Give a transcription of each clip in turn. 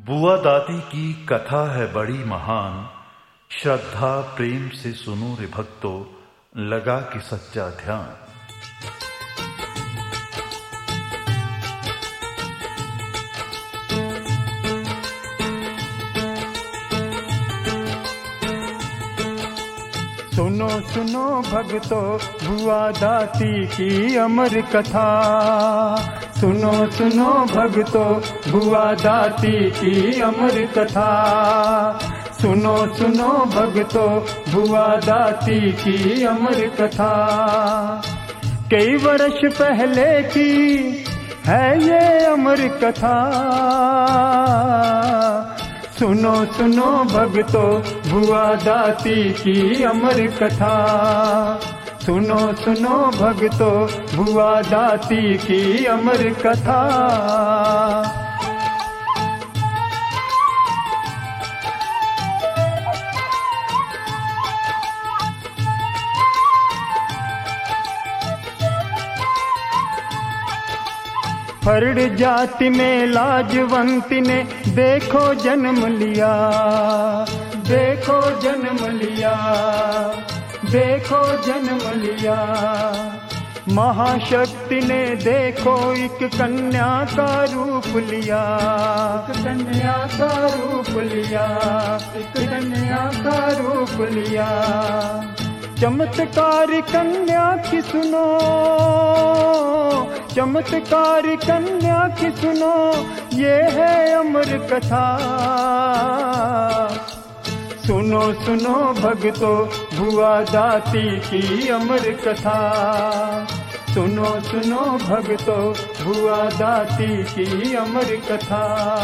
बुआ दादी की कथा है बड़ी महान, श्रद्धा प्रेम से सुनो रे भक्तो, लगा के सच्चा ध्यान। सुनो सुनो भक्तो बुआ दादी की अमर कथा। सुनो सुनो भक्तो बुआ दादी की अमर कथा। सुनो सुनो भक्तो बुआ दादी की अमर कथा। कई वर्ष पहले की है ये अमर कथा। सुनो सुनो भक्तो बुआ दादी की अमर कथा। सुनो सुनो भक्तो बुआ दादी की अमर कथा। फर्ड जाति में लाजवंती ने देखो जन्म लिया। देखो जन्म लिया, देखो जन्म लिया। महाशक्ति ने देखो एक कन्या का रूप लिया। एक कन्या का रूप लिया, एक कन्या का रूप लिया। चमत्कार कन्या की सुनो, चमत्कार कन्या की सुनो, ये है अमर कथा। सुनो सुनो भक्तो बुआ दादी की अमर कथा। सुनो सुनो भक्तो बुआ दादी की अमर कथा।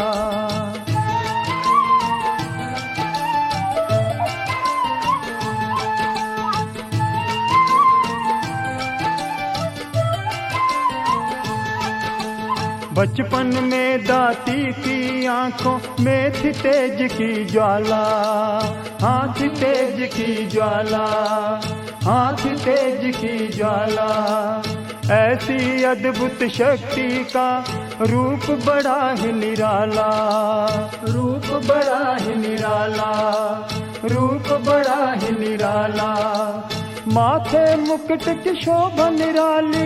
बचपन में दादी की आंखों में थी तेज की ज्वाला। हाँ थी तेज की ज्वाला, हाँ थी तेज की ज्वाला। ऐसी अद्भुत शक्ति का रूप बड़ा ही निराला। रूप बड़ा ही निराला, रूप बड़ा ही निराला। माथे मुकुट की शोभा निराली।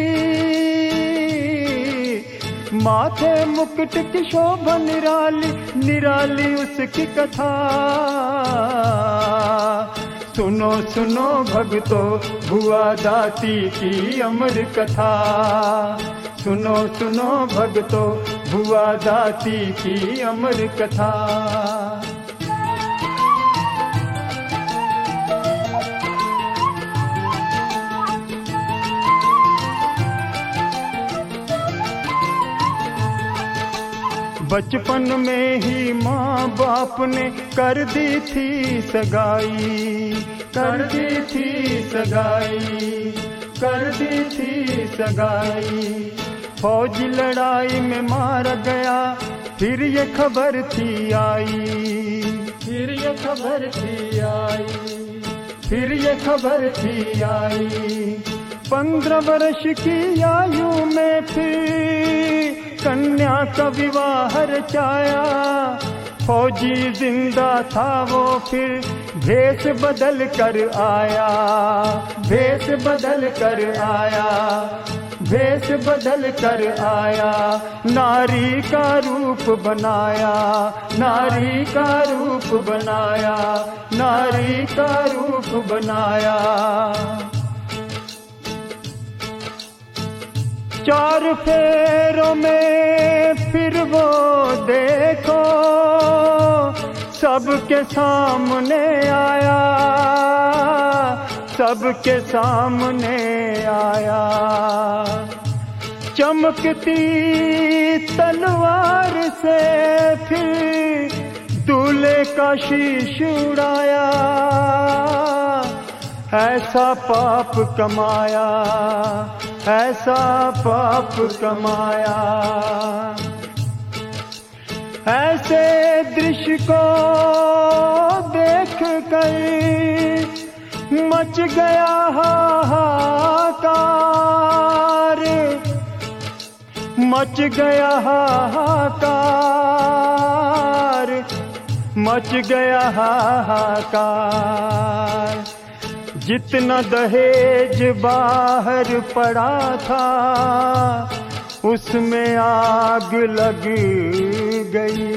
माथे मुकुट की शोभा निराली, निराली उसकी कथा। सुनो सुनो भक्तो बुआ दादी की अमर कथा। सुनो सुनो भक्तो बुआ दादी की अमर कथा। बचपन में ही माँ बाप ने कर दी थी सगाई। कर दी थी सगाई, कर दी थी सगाई। फौजी लड़ाई में मारा गया, फिर ये खबर थी आई। फिर ये खबर थी आई, फिर ये खबर थी आई। 15 वर्ष की आयु में फिर कन्या का विवाह रचाया। फौजी जिंदा था वो फिर भेष बदल कर आया। भेष बदल कर आया, भेष बदल कर आया। नारी का रूप बनाया, नारी का रूप बनाया, नारी का रूप बनाया। 4 फेरों में फिर वो देखो सबके सामने आया। सबके सामने आया। चमकती तलवार से फिर दूल्हे का शीश उड़ाया। ऐसा पाप कमाया, ऐसा पाप कमाया। ऐसे दृश्य को देख कर मच गया हाहाकार। मच गया हाहाकार। मच गया हाहाकार। जितना दहेज बाहर पड़ा था उसमें आग लग गई।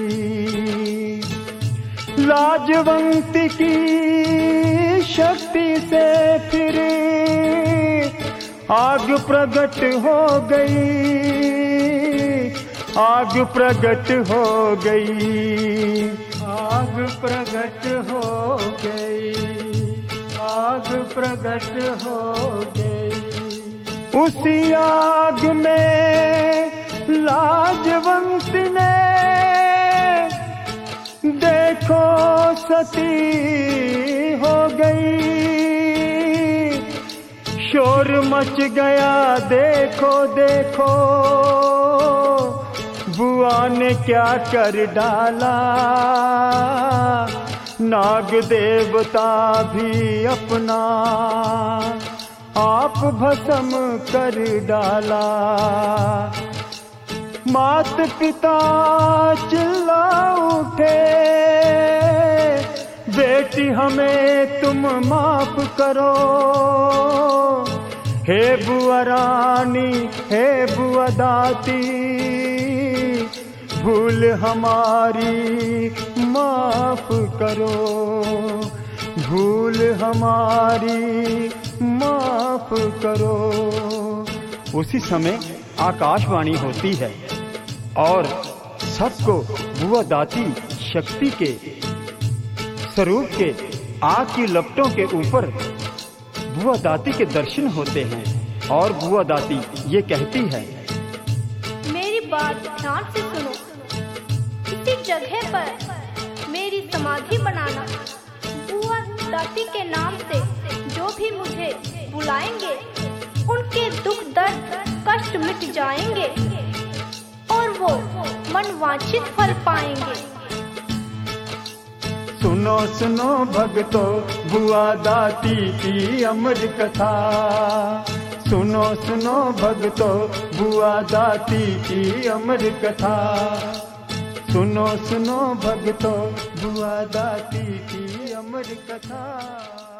लाजवंत की शक्ति से फिर आग प्रकट हो गई, आग प्रकट हो गई, आग प्रकट हो गई, आग प्रकट हो गई। उसी आग में लाजवंत ने देखो सती हो गई। शोर मच गया देखो देखो, बुआ ने क्या कर डाला। नाग देवता भी अपना आप भस्म कर डाला। मात पिता चिल्ला उठे, बेटी हमें तुम माफ करो। हे बुआ रानी, हे बुआ दाती, भूल हमारी माफ करो, भूल हमारी माफ करो। उसी समय आकाशवाणी होती है और सबको बुआ दाती शक्ति के स्वरूप के आग की लपटों के ऊपर बुआ दाती के दर्शन होते हैं। और बुआ दाती ये कहती है, मेरी बात ध्यान से सुनो। इसी जगह पर मेरी समाधि बनाना। बुआ दाती के नाम से जो भी मुझे बुलाएंगे उनके दुख दर्द कष्ट मिट जाएंगे और वो मनवांछित फल पाएंगे। सुनो सुनो भक्तों बुआ दाती की अमर कथा। सुनो सुनो भक्तों बुआ दाती की अमर कथा। सुनो सुनो भक्तों बुआ दाती की अमर कथा।